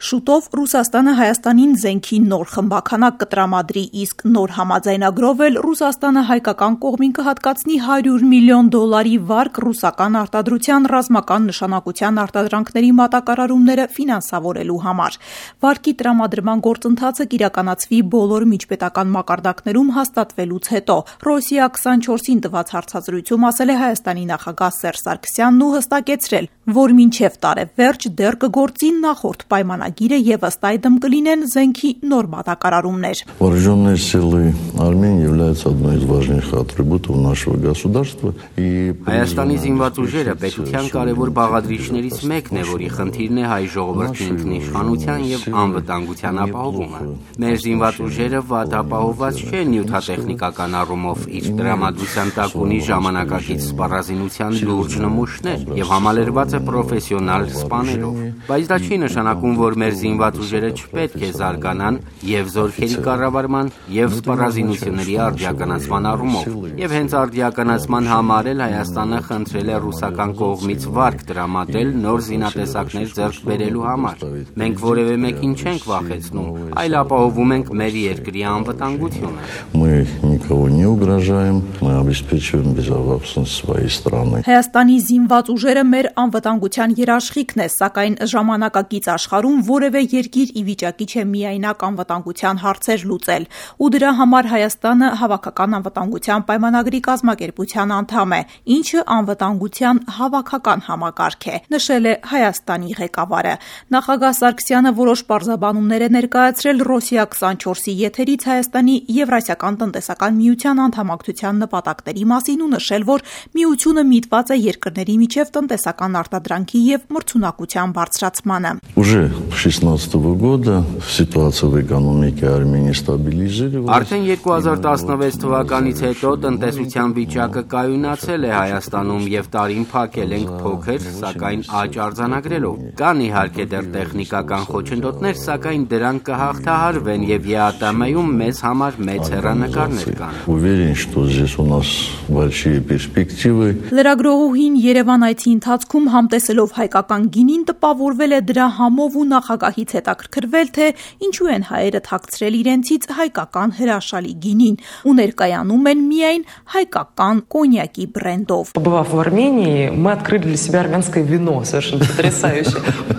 Շուտով Ռուսաստանը Հայաստանին զենքի նոր խմբաքանակ կտրամադրի, իսկ նոր համաձայնագրով էլ Ռուսաստանը հայկական կողմին կհատկացնի $100 միլիոն վարկ ռուսական արտադրության ռազմական նշանակության արտադրանքների մատակարարումները ֆինանսավորելու համար։ Վարկի տրամադրման գործընթացը կիրականացվի բոլոր միջպետական մակարդակներում հաստատվելուց հետո։ Ռոսիա 24-ին տված հարցազրույցում ասել է Հայաստանի նախագահ Սերժ Սարգսյանն ու հստակեցրել, որ մինչև տարեվերջ դեռ կգործի նախորդ պայմանագիրը եւ ըստ այդմ կլինեն զենքի նոր մատակարարումներ։ Вооруженные силы Армении являются одной из важных атрибутов нашего государства и Հայաստանի զինված ուժերը պետության կարևոր բաղադրիչներից մեկն է, որի խնդիրն է հայ ժողովրդի ինքնիշխանության եւ անվտանգության ապահովումը։ Մեր զինված ուժերը վատ ապահովված չեն նյութատեխնիկական առումով, իր տրամադրության տակ ունի ժամանակակից սպառազինության լուրջ նմուշներ եւ համալրված է պրոֆեսիոնալ սպաներով։ Բայց դա չի նշանակում, որ մեր զինված ուժերը չպետք է զարգանան եւ զորքերի կառավարման եւ սպառազինությունների արդիականացման առումով։ Եվ հենց արդիականացման համար էլ Հայաստանը խնդրել է ռուսական կողմից վարկ տրամադրել նոր զինատեսակներ ձեռք բերելու համար։ Մենք որևէ մեկին չենք վախեցնում, այլ ապահովում ենք մեր երկրի անվտանգությունը։ Мы никого не угрожаем, мы обеспечиваем безопасность своей страны. Հայաստանի զինված ուժերը մեր անվտանգության երաշխիքն է, սակայն ժամանակակից աշխարհում որևէ երկիր ի վիճակի չէ միայնակ անվտանգության հարցեր լուծել, ու դրա համար Հայաստանը հավաքական անվտանգության պայմանագրի կազմակերպության անդամ է, ինչը անվտանգության հավաքական համակարգ է, նշել է Հայաստանի ղեկավարը։ Նախագահ Սարգսյանը որոշ պարզաբանումներ է ներկայացրել Ռոսիա 24-ի եթերից Հայաստանի Եվրասիական տնտեսական միության անդամակցության նպատակների մասին ու նշել, որ միությունը միտված է երկրների միջև տնտեսական արտադրանքի եւ մրցունակության բարձրացմանը։ Уже с 2016 года ситуация в экономике Армении стабилизировалась. Արդեն 2016 թվականից հետո տնտեսության վիճակը կայունացել է Հայաստանում եւ տարին փակել ենք փոքր, սակայն աճ արձանագրելով։ Կան իհարկե դեռ տեխնիկական խոչընդոտներ, սակայն դրանք կհաղթահարվեն եւ ԵԱՏՄ-ում մեզ համար մեծ հեռանկարներ կան։ Уверен, что здесь у нас большие перспективы. Լրագրողուհին Երևան այցի ընթացքում համտեսելով հայկական գինին տպավորվել է դրա համով ու նախագահից հետաքրքրվել, թե ինչու են հայերը թաքցրել իրենցից հայկական հրաշալի գինին ու ներկայանում են միայն հայկական կոնյակի բրենդով։ Побывав в Армении, мы открыли для себя армянское вино, совершенно потрясающе.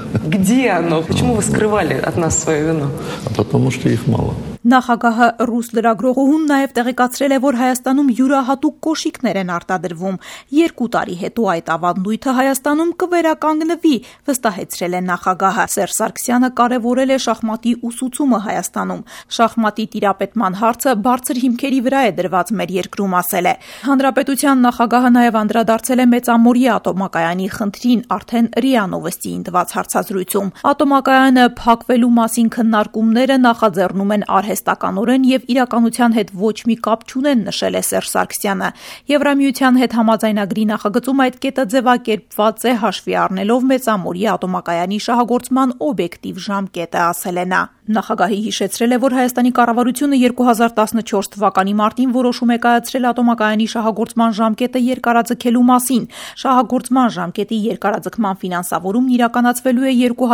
Где оно? Почему вы скрывали от нас свое вино? Потому что их мало. Նախագահը ռուս լրագրողուհուն նաև տեղեկացրել է, որ Հայաստանում յուրահատուկ կոշիկներ են արտադրվում։ 2 տարի հետո այդ ավանդույթը Հայաստանում կվերականգնվի, վստահեցրել է նախագահը։ Սերժ Սարգսյանը կարևորել է շախմատի ուսուցումը Հայաստանում։ Շախմատի տիրապետման հարցը բարձր հիմքերի վրա է դրված մեր երկրում, ասել է։ Հանրապետության նախագահը նաև անդրադարձել է Մեծամորի ատոմակայանի խնդրին արդեն ՌԻԱ Նովոստիին տված հարցազրույցում։ Ատոմակայանը փակվելու մասին քննարկումները նախաձեռնում են արհեստականորեն եւ իրականության հետ ոչ մի կապ չունեն, նշել է Սերժ Սարգսյանը։ Եվրամիության հետ համաձայնագրի նախագծում այդ կետը ձևակերպված է հաշվի առնելով Մեծամորի ատոմակայանի շահագործման օբյեկտիվ ժամկետը, ասել է նա։ Նախագահի հիշեցրել է, որ Հայաստանի կառավարությունը 2014 թվականի մարտին որոշում է կայացրել ատոմակայանի շահագործման ժամկետը երկարաձգելու մասին։ Շահագործման ժամկետի երկարաձգման ֆինանսավորումն իրականացվելու է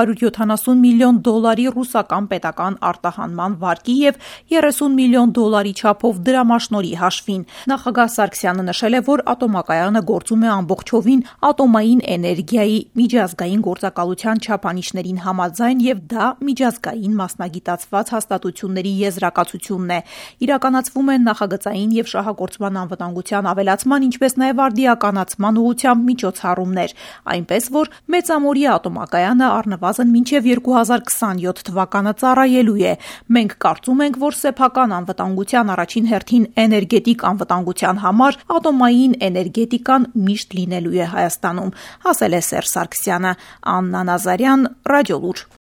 $270 միլիոն ռուսական պետական արտահանման վարկի եւ $30 միլիոն չափով դրամաշնորհի հաշվին։ Նախագահ Սարգսյանը նշել է, որ ատոմակայանը գործում է ամբողջովին ատոմային էներգիայի միջազգային գործակալության չափանիշներին համաձայն եւ դա միջազգային մասնագիտացված հաստատությունների եզրակացությունն է։ Իրականացվում են նախագծային եւ շահագործման անվտանգության ավելացման, ինչպես նաեւ արդիականացման ուղղությամբ միջոցառումներ, այնպես որ Մեծամորի ատոմակայանը առնվազն մինչև 2027 թվականը ծառայելու է։ Մենք կարծում ենք, որ սեփական անվտանգության առաջին հերթին էներգետիկ անվտանգության համար ատոմային էներգետիկան միշտ լինելու է Հայաստանում, ասել է Սերժ Սարգսյանը։ Աննա Նազարյան, Ռադիոլուր։